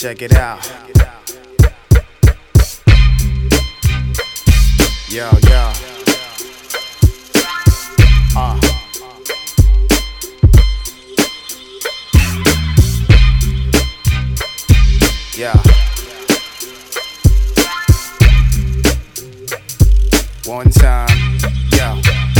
check it out. Yo, yo. Yeah. One time, yo.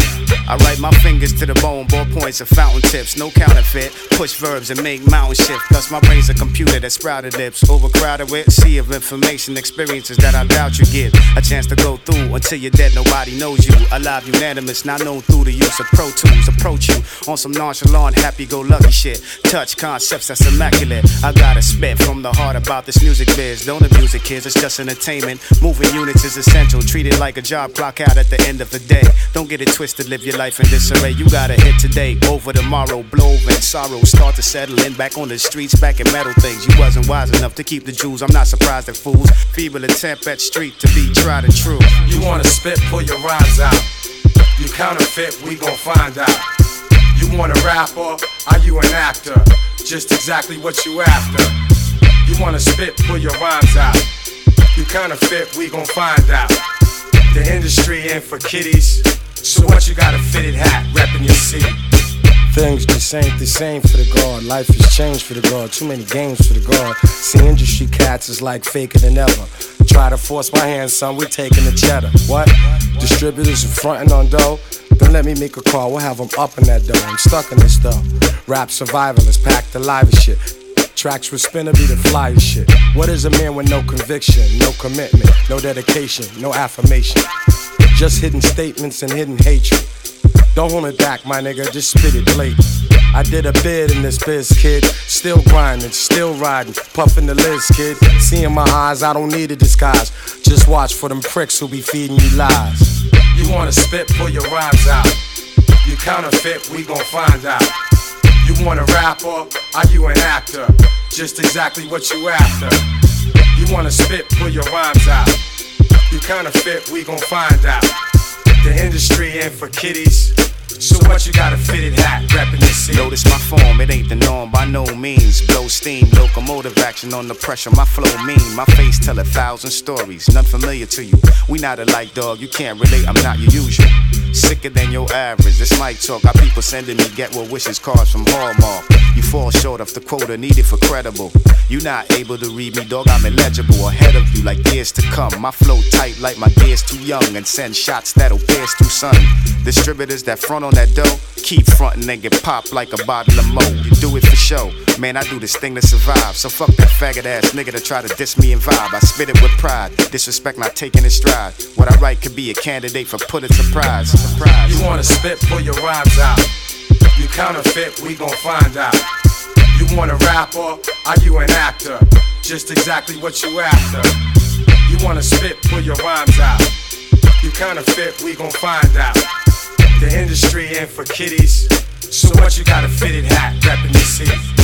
I write my fingers to the bone, ballpoints are fountain tips, no counterfeit. Push verbs and make mountain shift. Plus my brain's a computer that sprouted lips, overcrowded with sea of information, experiences that I doubt you get a chance to go through. Until you're dead, nobody knows you. Alive, unanimous, not known through the use of Pro Tools. Approach you on some nonchalant, happy-go-lucky shit. Touch concepts that's immaculate. I gotta spit from the heart about this music biz. Don't abuse it, kids, it's just entertainment. Moving units is essential. Treat it like a job, clock out at the end of the day. Don't get it twisted, live your life in disarray. You gotta hit today, over tomorrow. Blow over and sorrow, start to settle in. Back on the streets, back in metal things. You wasn't wise enough to keep the jewels. I'm not surprised at fools. Feeble attempt at street to be tried and true. You wanna spit, pull your rhymes out. You counterfeit, we gon' find out. You wanna rap or are you an actor? Just exactly what you after. You wanna spit, pull your rhymes out. You counterfeit, we gon' find out. The industry ain't for kiddies, so what you got a fitted hat, reppin' your city. Things just ain't the same for the guard. Life has changed for the guard. Too many games for the guard. See, industry cats is like faker than ever. Try to force my hand, son, we taking the cheddar. What? Distributors are frontin' on dough? Then let me make a call, we'll have them up in that dough. I'm stuck in this though. Rap survivalists, pack the livest shit. Tracks with spinner be the flyest shit. What is a man with no conviction, no commitment, no dedication, no affirmation? Just hidden statements and hidden hatred. Don't hold it back, my nigga, just spit it late. I did a bid in this biz, kid. Still grinding, still riding, puffing the Liz, kid. See in my eyes, I don't need a disguise. Just watch for them pricks who be feeding you lies. You wanna spit, pull your rhymes out. You counterfeit, we gon' find out. You wanna rap or are you an actor? Just exactly what you after. You wanna spit, pull your rhymes out. You counterfeit, we gon' find out. The industry ain't for kiddies, so what you got a fitted hat, reppin' the city. Notice my form, it ain't the norm by no means. Blow steam, locomotive action on the pressure. My flow mean, my face tell 1,000 stories. None familiar to you. We not alike, dog. You can't relate. I'm not your usual. Sicker than your average. This mic talk. Got people sending me get well wishes cards from Hallmark. You fall short of the quota needed for credible. You not able to read me, dog. I'm illegible. Ahead of you like years to come. My flow tight like my gears too young and send shots that'll pierce through sun. Distributors that front on that dough, keep frontin' and get popped like a bottle of Mo. You do it for show, man, I do this thing to survive. So fuck that faggot ass nigga to try to diss me and vibe. I spit it with pride, disrespect not taking it stride. What I write could be a candidate for Pulitzer Prize. You wanna spit, pull your rhymes out. You counterfeit, we gon' find out. You wanna rap or are you an actor? Just exactly what you after. You wanna spit, pull your rhymes out. You counterfeit, we gon' find out. The industry ain't for kiddies, so what you got a fitted hat, reppin' your city.